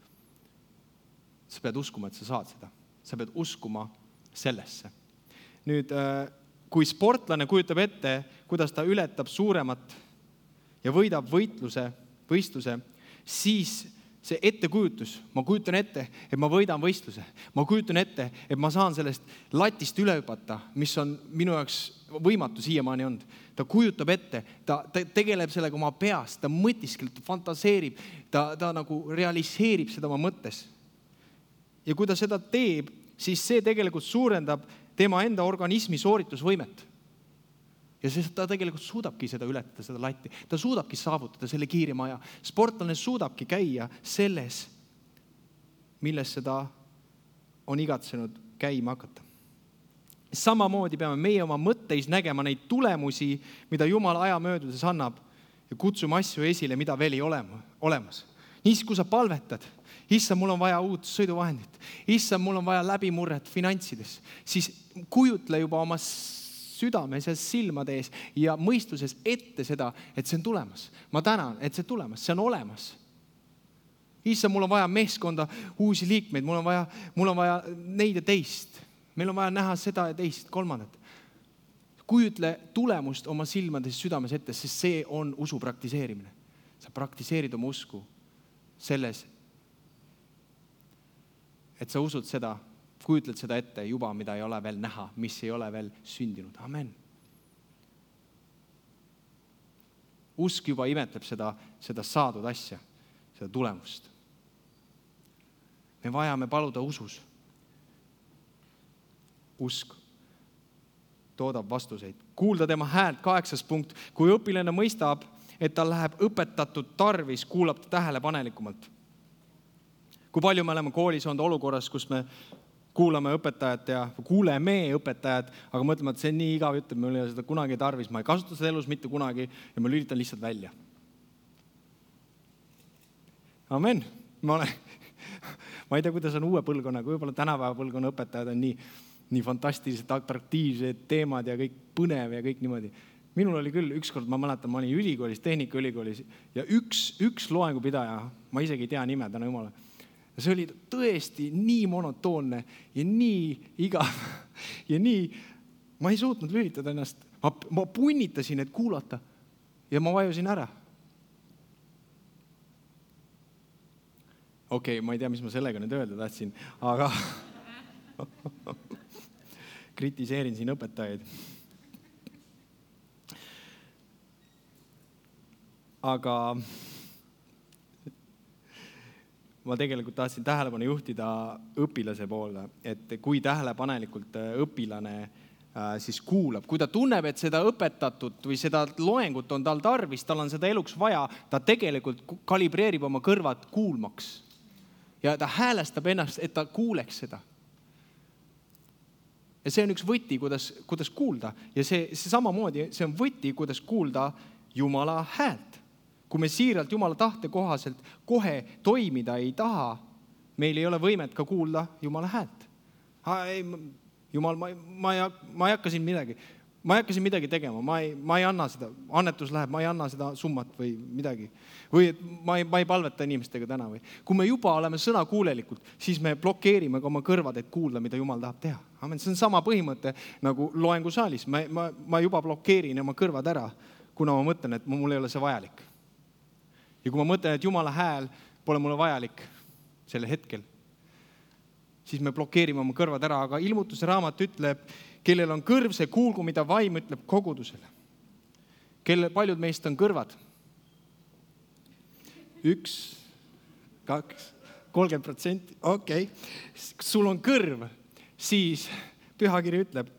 sa pead uskuma, et sa saad seda. Sa pead uskuma sellesse. Nüüd, kui sportlane kujutab ette, kuidas ta ületab suuremat ja võidab võistluse, siis see ettekujutus, ma kujutan ette, et ma võidan võistluse. Ma kujutan ette, et ma saan sellest latist üle hüpata, mis on minu jaoks võimatu siiamaani olnud. Ta kujutab ette, ta tegeleb sellega oma peas, ta mõtiskleb, ta fantaseerib, ta nagu realiseerib seda oma mõttes. Ja kui ta seda teeb, siis see tegelikult suurendab tema enda organismi sooritusvõimet. Ja ta tegelikult suudabki seda ületada, seda latti. Ta suudabki saavutada selle kiirema aja. Sportlane suudabki käia selles, milles seda on igatsenud käima hakata. Samamoodi peame meie oma mõtteis nägema neid tulemusi, mida Jumal aja möödudes annab ja kutsume asju esile, mida veel ei olemas. Niisiis, kui sa palvetad, issand, mul on vaja uut sõiduvahendit, issand, mul on vaja läbimurret finantsides, siis kujutle juba oma südames ja silmade ees ja mõistuses ette seda, et see on tulemas. Ma tänan, et see tulemas, see on olemas. Issand, mul on vaja meeskonda, uusi liikmeid, mul on vaja neid ja teist. Meil on vaja näha seda ja teist, kolmandat. Kujutle tulemust oma silmades ja südames ette, sest see on usu praktiseerimine. Sa praktiseerid oma usku selles, et sa usud seda, kujutled seda ette juba, mida ei ole veel näha, mis ei ole veel sündinud. Amen. Usk juba imetleb seda saadud asja, seda tulemust. Me vajame paluda usus. Usk toodab vastuseid. Kuulda tema häält, 8. punkt. Kui õpilane mõistab, et tal läheb õpetatud tarvis, kuulab ta tähelepanelikumalt. Kui palju me oleme koolis olnud olukorras, kus me kuuleme õpetajat ja kuuleme õpetajat, aga mõtleme, et see on nii igav jutt, et mul ei ole seda kunagi tarvis, ma ei kasuta seda elus mitte kunagi ja ma lülitan lihtsalt välja. Amen. Ma ei tea, kuidas on uue põlvkonna, kui võib-olla tänapäeva põlvkonna õpetajad on nii fantastilised, atraktiivsed teemad ja kõik põnev ja kõik niimoodi. Minul oli küll ükskord, ma mäletan, ma olin ülikoolis, tehnikaülikoolis ja üks loengupidaja, ma isegi ei tea nime, täna jumala. Ja see oli tõesti nii monotoonne ja nii igav ja ma ei suutnud lülitada ennast. Ma punnitasin, et kuulata ja ma vajusin ära. Okei, ma ei tea, mis ma sellega nüüd öelda tahtsin, aga kritiseerin siin õpetajaid. Aga ma tegelikult tahtsin tähelepanu juhtida õpilase poole, et kui tähelepanelikult õpilane siis kuulab, kui ta tunneb, et seda õpetatud või seda loengut on tal tarvis, tal on seda eluks vaja, ta tegelikult kalibreerib oma kõrvad kuulmaks ja ta häälestab ennast, et ta kuuleks seda. Ja see on üks võti, kuidas kuulda ja see samamoodi, see on võti, kuidas kuulda Jumala häält. Kui me siiralt Jumala tahte kohaselt kohe toimida ei taha, meil ei ole võimet ka kuulda Jumala häält. Jumal, ma ei hakka siin midagi. Ma ei hakka siin midagi tegema. Ma ei anna seda. Annetus läheb, ma ei anna seda summat või midagi. Või et ma ei palveta inimestega täna. Või. Kui me juba oleme sõna kuulelikult, siis me blokeerime ka oma kõrvad, et kuulda, mida Jumal tahab teha. Amen. See on sama põhimõte nagu loengusaalis. Ma juba blokeerin oma kõrvad ära, kuna ma mõtlen, et mul ei ole see vajalik. Ja kui ma mõtlen, et Jumala hääl pole mulle vajalik selle hetkel, siis me blokeerime oma kõrvad ära, aga ilmutuse raamat ütleb, kellel on kõrv, see kuulgu, mida vaim ütleb kogudusele. Paljud meist on kõrvad? 1, 2, 30%, okei. Sul on kõrv, siis pühakiri ütleb,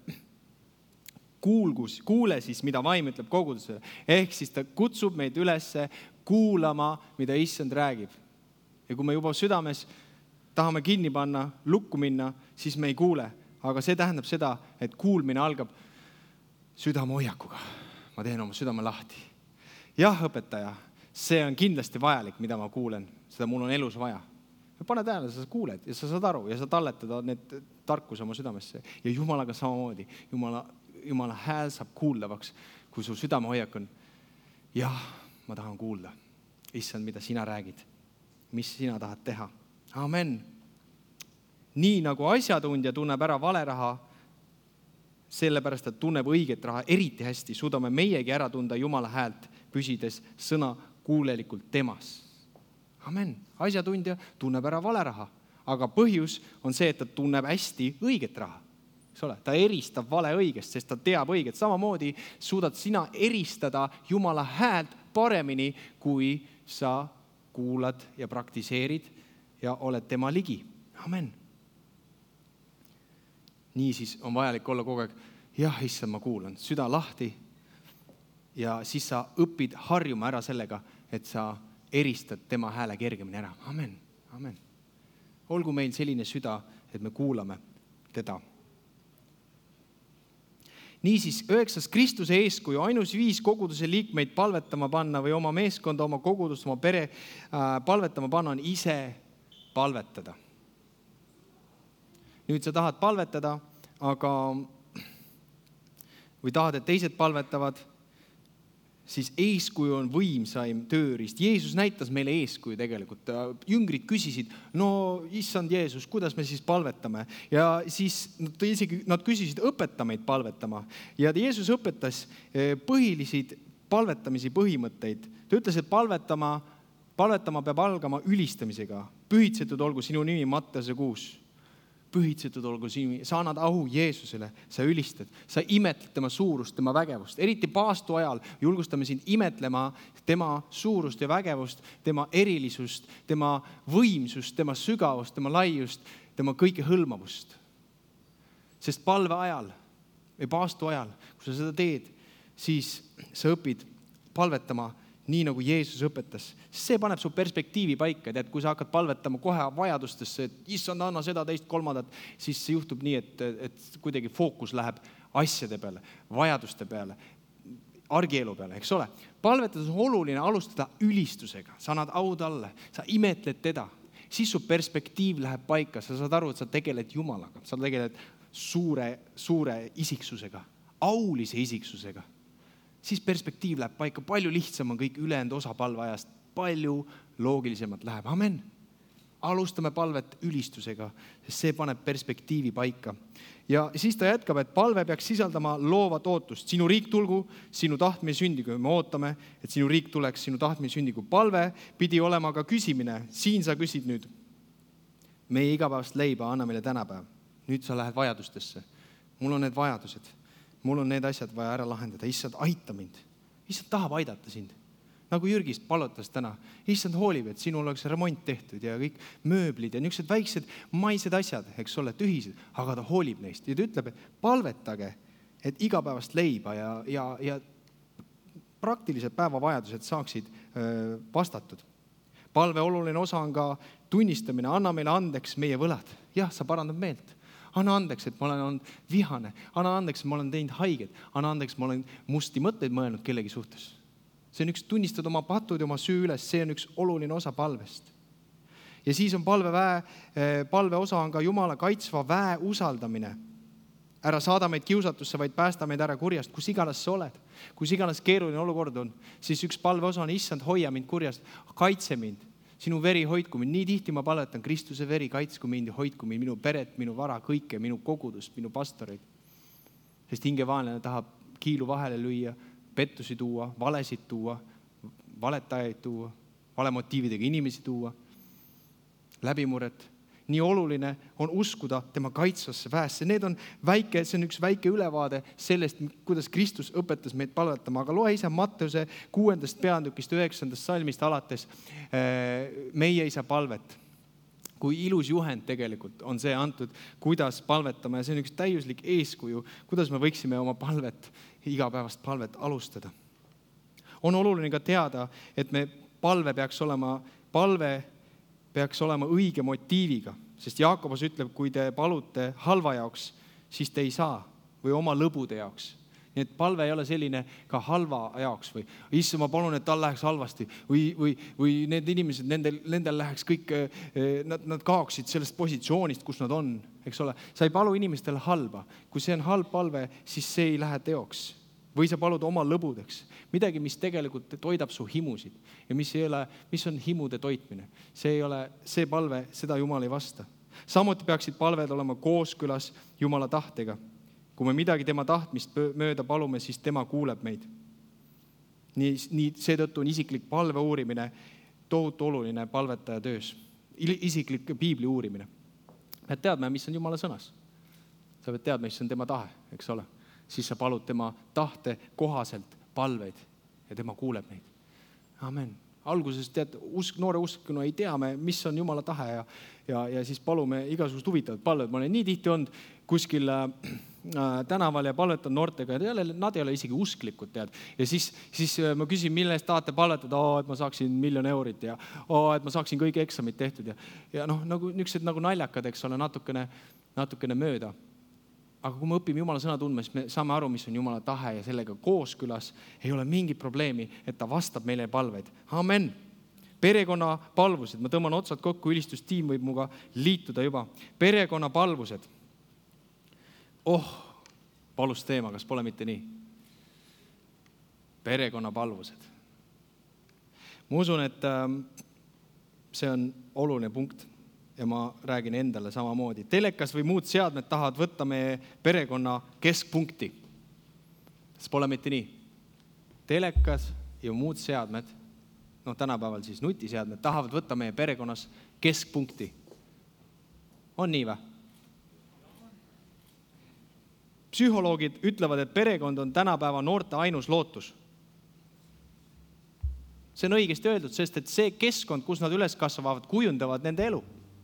kuule siis, mida vaim ütleb kogudusele. Ehk siis ta kutsub meid üles kuulama, mida Issand räägib. Ja kui me juba südames tahame kinni panna, lukku minna, siis me ei kuule. Aga see tähendab seda, et kuulmine algab südamehoiakuga. Ma teen oma südame lahti. Jah, õpetaja, see on kindlasti vajalik, mida ma kuulen. Seda mul on elus vaja. Pane tähele, sa kuuled ja sa saad aru ja sa talletada need tarkus oma südamesse. Ja Jumalaga samamoodi. Jumala hääl saab kuuldavaks, kui su südamehoiak on. Jah, ma tahan kuulda. Issand, mida sina räägid. Mis sina tahad teha. Amen. Nii nagu asjatundja tunneb ära valeraha, sellepärast, et tunneb õiget raha eriti hästi, suudame meiegi ära tunda Jumala häält, püsides sõna kuulelikult temas. Amen. Asjatundja tunneb ära valeraha, aga põhjus on see, et ta tunneb hästi õiget raha. Ta eristab vale õigest, sest ta teab õiget. Samamoodi suudad sina eristada Jumala häält paremini, kui sa kuulad ja praktiseerid ja oled tema ligi. Amen. Niisiis on vajalik olla kogu aeg, jah, issand, ma kuulan, süda lahti ja siis sa õpid harjuma ära sellega, et sa eristad tema hääle kergemini ära. Amen. Amen. Olgu meil selline süda, et me kuulame teda. Niisiis, 9. Kristuse eeskuju, ainus viis koguduse liikmeid palvetama panna või oma meeskonda, oma kogudust, oma pere palvetama panna on ise palvetada. Nüüd sa tahad palvetada, aga või tahad, et teised palvetavad, siis eeskuju on võimsaim tööriist. Jeesus näitas meile eeskuju tegelikult. Jüngrid küsisid, no issand Jeesus, kuidas me siis palvetame? Ja siis nad küsisid, õpeta meid palvetama. Ja Jeesus õpetas põhilisid palvetamisi põhimõtteid. Ta ütles, et palvetama peab algama ülistamisega. Pühitsetud olgu sinu nimi, Matteuse 6. Pühitsetud olgu sinu, sa annad ahu Jeesusele, sa ülistad, sa imetled tema suurust, tema vägevust. Eriti paastu ajal julgustame sind imetlema tema suurust ja vägevust, tema erilisust, tema võimsust, tema sügavust, tema laiust, tema kõike hõlmavust. Sest palve ajal või paastu ajal, kui sa seda teed, siis sa õpid palvetama nii nagu Jeesus õpetas. See paneb su perspektiivi paika, tead, kui sa hakkad palvetama kohe vajadustesse, et issand, anna seda, teist, kolmandat, siis see juhtub nii, et kuidagi fookus läheb asjade peale, vajaduste peale, argielu peale, eks ole. Palvetades on oluline alustada ülistusega, sa annad au talle, sa imetled teda, siis su perspektiiv läheb paika, sa saad aru, et sa tegeled Jumalaga, sa tegeled suure isiksusega, aulise isiksusega. Siis perspektiiv läheb paika, palju lihtsam on kõik ülejäänud osa palveajast, palju loogilisemalt läheb. Amen. Alustame palvet ülistusega, sest see paneb perspektiivi paika. Ja siis ta jätkab, et palve peaks sisaldama loovat ootust. Sinu riik tulgu, sinu tahtmine sündigu. Me ootame, et sinu riik tuleks, sinu tahtmine sündigu. Palve pidi olema ka küsimine. Siin sa küsid nüüd. Meie igapäevast leiba anna meile tänapäev. Nüüd sa lähed vajadustesse. Mul on need vajadused. Mul on need asjad vaja ära lahendada. Issand, aita mind. Issand tahab aidata sind. Nagu Jürgist palvetas täna. Issand hoolib, et sinul oleks remont tehtud ja kõik mööblid ja niisugused väiksed maised asjad, eks ole, tühised, aga ta hoolib neist. Ja ta ütleb, et palvetage, et igapäevast leiba ja praktilised päevavajadused saaksid vastatud. Palve oluline osa on ka tunnistamine. Anna meile andeks meie võlad. Jah, sa parandad meelt. Anna andeks, et ma olen olnud vihane. Anna andeks, et ma olen teinud haiget. Anna andeks, et ma olen musti mõtteid mõelnud kellegi suhtes. See on üks tunnistada oma patud ja oma süü üles. See on üks oluline osa palvest. Ja siis on palve osa on ka Jumala kaitsva väe usaldamine. Ära saada meid kiusatusse, vaid päästa meid ära kurjast. Kus iganes sa oled, kus iganes keeruline olukord on, siis üks palve osa on issand, hoia mind kurjast, kaitse mind. Sinu veri hoidku mind. Nii tihti ma palvetan, Kristuse veri kaitsku mind ja hoidku mind, minu peret, minu vara, kõike, minu kogudust, minu pastoreid. Sest hingevaenlane tahab kiilu vahele lüüa, pettusi tuua, valesid tuua, valetajaid tuua, valemotiividega inimesi tuua, läbimurret. Nii oluline on uskuda tema kaitsvasse väesse. See on üks väike ülevaade sellest, kuidas Kristus õpetas meid palvetama. Aga loe isa Matteuse 6. peatükist 9. salmist alates meie isa palvet. Kui ilus juhend tegelikult on see antud, kuidas palvetama. Ja see on üks täiuslik eeskuju, kuidas me võiksime oma igapäevast palvet alustada. On oluline ka teada, et palve peaks olema õige motiiviga, sest Jaakobus ütleb, kui te palute halva jaoks, siis te ei saa või oma lõbude jaoks. Nii et palve ei ole selline ka halva jaoks või issand, ma palun, et tal läheks halvasti või need inimesed, nendel läheks kõik, nad kaoksid sellest positsioonist, kus nad on, eks ole. Sa ei palu inimestele halba. Kui see on halb palve, siis see ei lähe teoks. Või sa palud oma lõbudeks. Midagi, mis tegelikult toidab su himusid ja mis on himude toitmine. See palve, seda Jumal ei vasta. Samuti peaksid palved olema kooskülas Jumala tahtega. Kui me midagi tema tahtmist mööda palume, siis tema kuuleb meid. Nii seetõttu on isiklik palve uurimine tohutu oluline palvetaja töös. Isiklik piibli uurimine. Pead teadma, mis on Jumala sõnas. Sa pead teadma, mis on tema tahe, eks ole. Siis sa palud tema tahte kohaselt palveid ja tema kuuleb neid. Amen. Alguses noore uskunu ei tea me, mis on Jumala tahe ja siis palume igasugust huvitavat palved. Ma olen nii tihti olnud kuskil tänaval ja palvetan noortega ja nad ei ole isegi usklikud, tead. Ja siis ma küsin, mille eest tahate palvetada, et ma saaksin 1 000 000 eurit ja et ma saaksin kõik eksamid tehtud ja nagu niisugused nagu naljakad, eks ole, natukene mööda. Aga kui me õpime Jumala sõna tundma, siis me saame aru, mis on Jumala tahe ja sellega kooskülas ei ole mingit probleemi, et ta vastab meile palveid. Amen. Perekonna palvused. Ma tõmban otsad kokku, ülistustiim võib muga liituda juba. Perekonna palvused. Valus teema, kas pole mitte nii? Perekonna palvused. Ma usun, et see on oluline punkt. Ja ma räägin endale samamoodi. Telekas või muud seadmed tahavad võtta meie perekonna keskpunkti. See pole mitte nii. Telekas ja muud seadmed, tänapäeval siis nutiseadmed, tahavad võtta meie perekonnas keskpunkti. On nii või? Psühholoogid ütlevad, et perekond on tänapäeva noorte ainus lootus. See on õigesti öeldud, sest et see keskkond, kus nad üles kasvavad, kujundavad nende elu.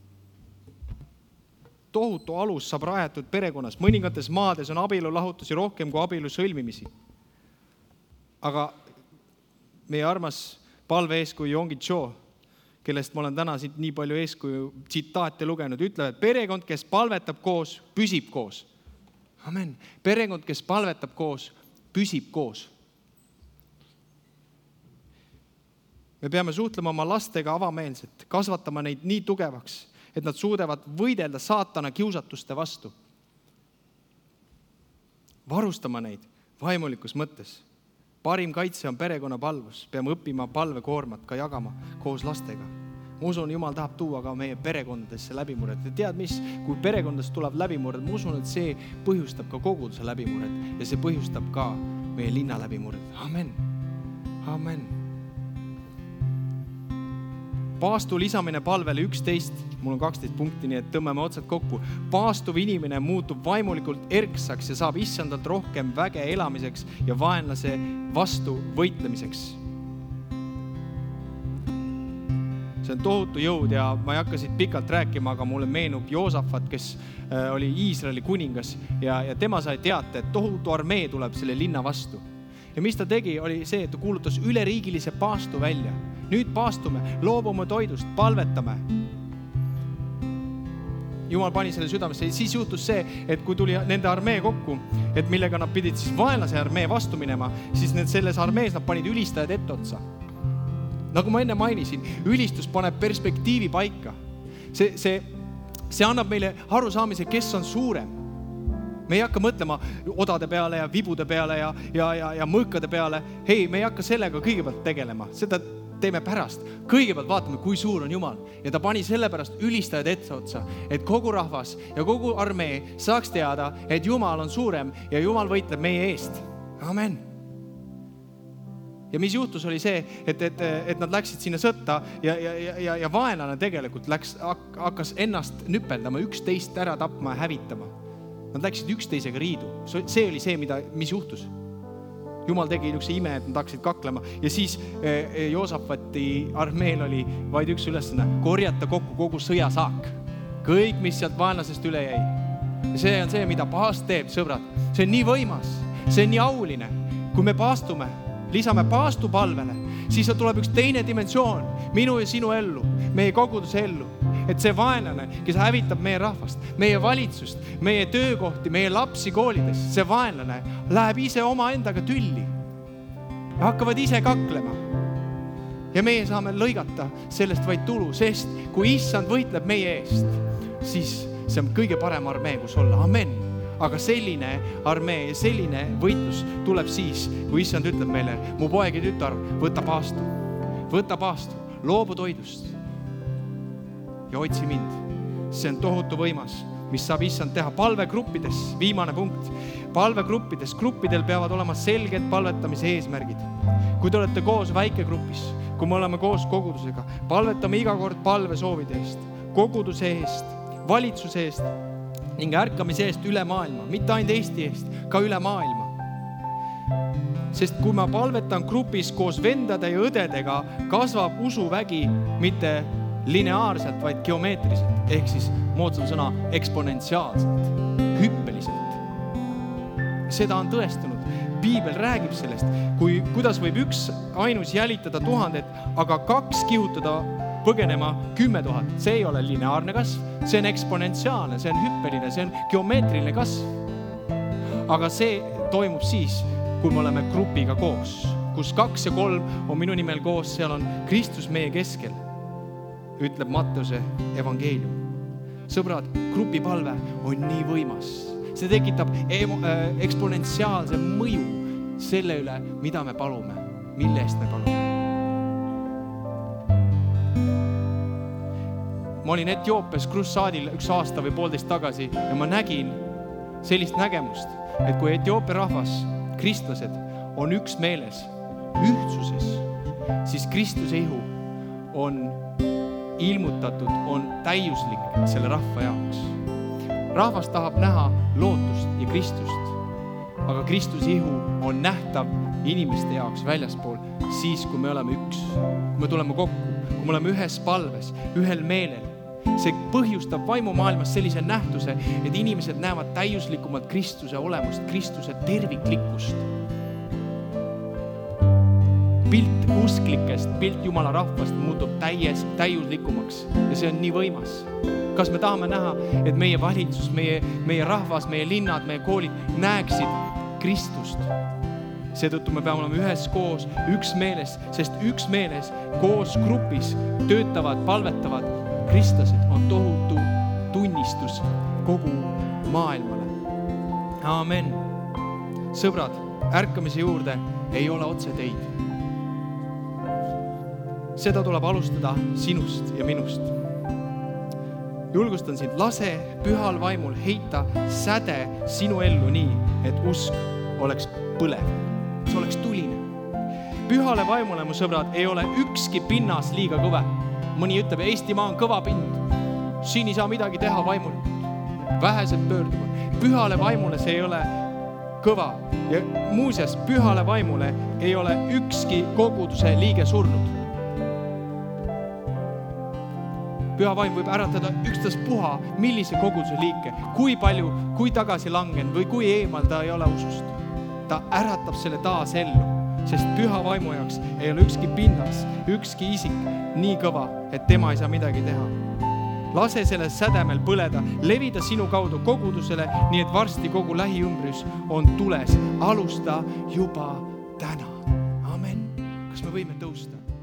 Tohutu alus saab rajatud perekonnas. Mõningates maades on abielulahutusi rohkem kui abielu sõlmimisi. Aga meie armas palve eeskuju Yonggi Cho, kellest ma olen täna siit nii palju eeskuju tsitaate lugenud, ütleb, et perekond, kes palvetab koos, püsib koos. Amen. Perekond, kes palvetab koos, püsib koos. Me peame suhtlema oma lastega avameelselt, kasvatama neid nii tugevaks, et nad suudavad võidelda saatana kiusatuste vastu. Varustama neid vaimulikus mõttes. Parim kaitse on perekonna palvus. Peame õppima palvekoormat ka jagama koos lastega. Ma usun, Jumal tahab tuua ka meie perekondadesse läbimurret. Ja tead mis? Kui perekondadest tuleb läbimurret, ma usun, et see põhjustab ka koguduse läbimurret ja see põhjustab ka meie linna läbimurret. Amen. Amen. Paastu lisamine palvele 11, mul on 12 punkti, nii et tõmbame otsad kokku. Paastuv inimene muutub vaimulikult erksaks ja saab issandalt rohkem väge elamiseks ja vaenlase vastu võitlemiseks. See on tohutu jõud ja ma ei hakka siit pikalt rääkima, aga mulle meenub Joosafat, kes oli Iisraeli kuningas ja tema sai teate, et tohutu armee tuleb selle linna vastu. Ja mis ta tegi, oli see, et ta kuulutas üleriigilise paastu välja. Nüüd paastume, loobume toidust, palvetame. Jumal pani selle südamesse. Siis juhtus see, et kui tuli nende armee kokku, et millega nad pidid siis vaenlase armee vastu minema, siis selles armees nad panid ülistajad etotsa. Nagu ma enne mainisin, ülistus paneb perspektiivi paika. See annab meile arusaamise, kes on suurem. Me ei hakka mõtlema odade peale ja vibude peale ja mõõkade peale. Hei, me ei hakka sellega kõigepealt tegelema. Seda teeme pärast. Kõigepealt vaatame, kui suur on Jumal. Ja ta pani sellepärast ülistajad etsa, et kogu rahvas ja kogu armee saaks teada, et Jumal on suurem ja Jumal võitleb meie eest. Amen. Ja mis juhtus oli see, et nad läksid sinna sõtta ja vaenlane tegelikult hakkas ennast nüpeldama, 11 ära tapma ja hävitama. Nad läksid üksteisega riidu. See oli see, mis juhtus. Jumal tegi üks ime, et nad hakkasid kaklema. Ja siis Joosafati armeel oli vaid üks ülesanne, korjata kokku kogu sõjasaak. Kõik, mis sealt vaenlasest üle jäi. Ja see on see, mida paast teeb, sõbrad. See on nii võimas, see on nii auline. Kui me paastume, lisame paastu palvele, siis tuleb üks teine dimensioon minu ja sinu ellu, meie koguduse ellu. Et see vaenlane, kes hävitab meie rahvast, meie valitsust, meie töökohti, meie lapsi koolides, see vaenlane läheb ise oma endaga tülli ja hakkavad ise kaklema. Ja meie saame lõigata sellest vaid tulu, sest kui issand võitleb meie eest, siis see on kõige parem armee, kus olla. Amen. Aga selline armee ja selline võitlus tuleb siis, kui issand ütleb meile, mu poeg ja tütar, võta paastu, loobu toidust ja otsi mind. See on tohutu võimas, mis saab issand teha. Palvegruppides, viimane punkt. Palvegruppides, gruppidel peavad olema selged palvetamise eesmärgid. Kui te olete koos väikegrupis, kui me oleme koos kogudusega, palvetame iga kord palvesoovide eest, koguduse eest, valitsuse eest ning ärkamise eest üle maailma. Mitte ainult Eesti eest, ka üle maailma. Sest kui ma palvetan grupis koos vendade ja õdedega, kasvab usuvägi mitte lineaarselt, vaid geomeetriliselt, ehk siis moodsam sõna eksponentsiaalselt, hüppeliselt. Seda on tõestanud. Piibel räägib sellest, kuidas võib üks ainus jälitada 1000, aga 2 kihutada põgenema 10 000. See ei ole lineaarne kasv, see on eksponentsiaalne, see on hüppeline, see on geomeetriline kasv. Aga see toimub siis, kui me oleme grupiga koos, kus 2 ja 3 on minu nimel koos, seal on Kristus meie keskel, ütleb Matteuse evangeelium. Sõbrad, grupipalve on nii võimas. See tekitab eksponentsiaalse mõju selle üle, mida me palume, mille eest me palume. Ma olin Etioopias krussaadil 1 aasta või 1,5 tagasi ja ma nägin sellist nägemust, et kui Etioopia rahvas, kristlased, on üks meeles, ühtsuses, siis Kristuse ihu on ilmutatud, on täiuslik selle rahva jaoks. Rahvas tahab näha lootust ja Kristust, aga Kristuse ihu on nähtav inimeste jaoks väljaspool siis, kui me oleme üks, kui me tuleme kokku, kui me oleme ühes palves, ühel meelel. See põhjustab vaimumaailmas sellise nähtuse, et inimesed näevad täiuslikumalt Kristuse olemust, Kristuse terviklikkust. pilt usklikest, pilt Jumala rahvast muutub täiuslikumaks ja see on nii võimas. Kas me tahame näha, et meie valitsus, meie rahvas, meie linnad, meie koolid näeksid Kristust? Seetõttu me peame olema üheskoos, üksmeeles, sest üksmeeles koos grupis töötavad, palvetavad kristlased on tohutu tunnistus kogu maailmale. Aamen. Sõbrad, ärkamise juurde ei ole otse teid. Seda tuleb alustada sinust ja minust. Julgustan sind, lase pühal vaimul heita säde sinu ellu nii, et usk oleks põlev. See oleks tuline. Pühale vaimule, mu sõbrad, ei ole ükski pinnas liiga kõve. Mõni ütleb, Eestimaa on kõva pind. Siin ei saa midagi teha vaimulikult. Vähesed pöörduvad. Pühale vaimule see ei ole kõva. Ja muuseas, pühale vaimule ei ole ükski koguduse liige surnud. Püha vaim võib äratada ükstaspuha, millise koguduse liike, kui palju, kui tagasi langen või kui eemal ta ei ole usust. Ta äratab selle taas ellu, sest püha vaimu jaoks ei ole ükski pinnas, ükski isik nii kõva, et tema ei saa midagi teha. Lase selle sädemel põleda, levida sinu kaudu kogudusele, nii et varsti kogu lähiümbrus on tules. Alusta juba täna. Amen. Kas me võime tõusta?